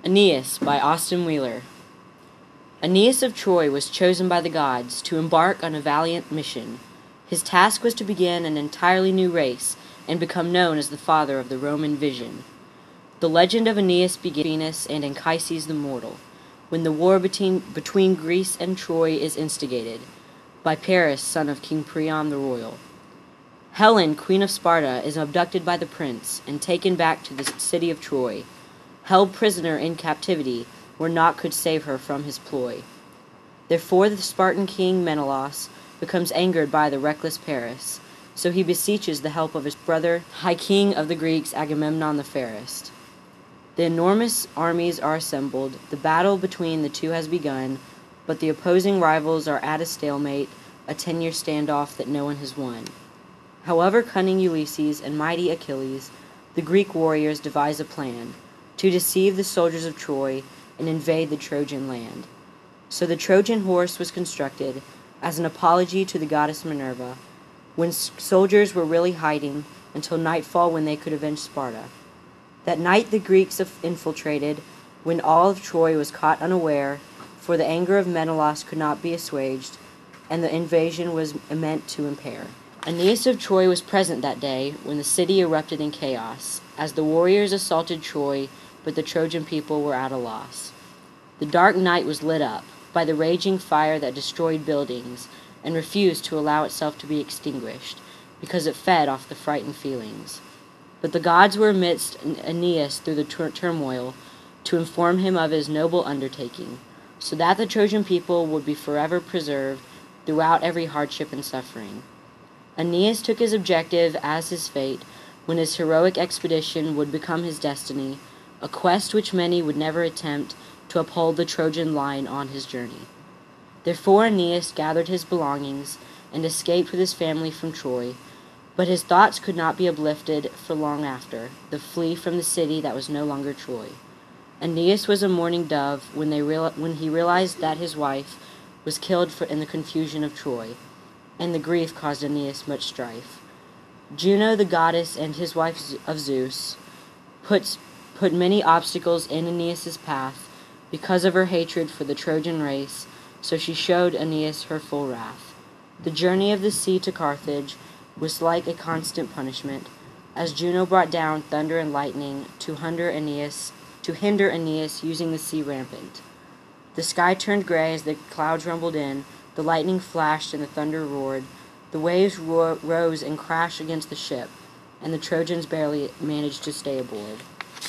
Aeneas by Austin Wheeler. Aeneas of Troy was chosen by the gods to embark on a valiant mission. His task was to begin an entirely new race and become known as the father of the Roman vision. The legend of Aeneas began with Venus and Anchises the mortal, when the war between Greece and Troy is instigated, by Paris, son of King Priam the royal. Helen, queen of Sparta, is abducted by the prince and taken back to the city of Troy, held prisoner in captivity where naught could save her from his ploy. Therefore the Spartan king Menelaus becomes angered by the reckless Paris, so he beseeches the help of his brother, high king of the Greeks, Agamemnon the fairest. The enormous armies are assembled, the battle between the two has begun, but the opposing rivals are at a stalemate, a 10-year standoff that no one has won. However cunning Ulysses and mighty Achilles, the Greek warriors devise a plan to deceive the soldiers of Troy and invade the Trojan land. So the Trojan horse was constructed as an apology to the goddess Minerva, when soldiers were really hiding until nightfall when they could avenge Sparta. That night the Greeks infiltrated, when all of Troy was caught unaware, for the anger of Menelaus could not be assuaged, and the invasion was meant to impair. Aeneas of Troy was present that day when the city erupted in chaos, as the warriors assaulted Troy, but the Trojan people were at a loss. The dark night was lit up by the raging fire that destroyed buildings and refused to allow itself to be extinguished, because it fed off the frightened feelings. But the gods were amidst Aeneas through the turmoil to inform him of his noble undertaking, so that the Trojan people would be forever preserved throughout every hardship and suffering. Aeneas took his objective as his fate, when his heroic expedition would become his destiny, a quest which many would never attempt to uphold the Trojan line on his journey. Therefore Aeneas gathered his belongings and escaped with his family from Troy, but his thoughts could not be uplifted for long after the flee from the city that was no longer Troy. Aeneas was a mourning dove when he realized that his wife was killed in the confusion of Troy, and the grief caused Aeneas much strife. Juno, the goddess and his wife of Zeus, put many obstacles in Aeneas's path because of her hatred for the Trojan race, so she showed Aeneas her full wrath. The journey of the sea to Carthage was like a constant punishment, as Juno brought down thunder and lightning to hinder Aeneas using the sea rampant. The sky turned gray as the clouds rumbled in, the lightning flashed and the thunder roared, the waves rose and crashed against the ship, and the Trojans barely managed to stay aboard.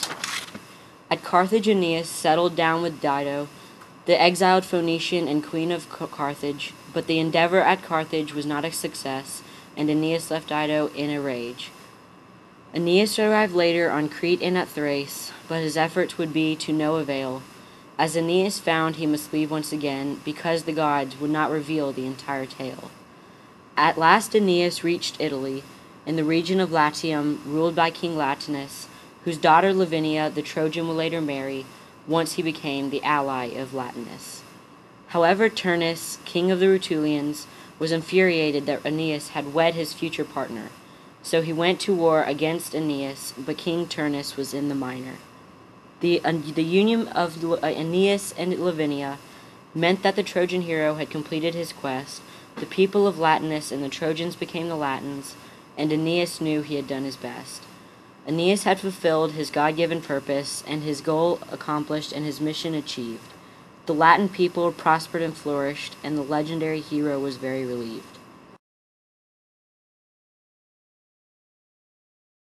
At Carthage Aeneas settled down with Dido, the exiled Phoenician and queen of Carthage, but the endeavor at Carthage was not a success, and Aeneas left Dido in a rage. Aeneas arrived later on Crete and at Thrace, but his efforts would be to no avail, as Aeneas found he must leave once again because the gods would not reveal the entire tale. At last Aeneas reached Italy, in the region of Latium, ruled by King Latinus, whose daughter Lavinia the Trojan would later marry once he became the ally of Latinus. However, Turnus, king of the Rutulians, was infuriated that Aeneas had wed his future partner, so he went to war against Aeneas, but King Turnus was in the minor. The union of Aeneas and Lavinia meant that the Trojan hero had completed his quest, the people of Latinus and the Trojans became the Latins, and Aeneas knew he had done his best. Aeneas had fulfilled his God-given purpose, and his goal accomplished and his mission achieved. The Latin people prospered and flourished, and the legendary hero was very relieved.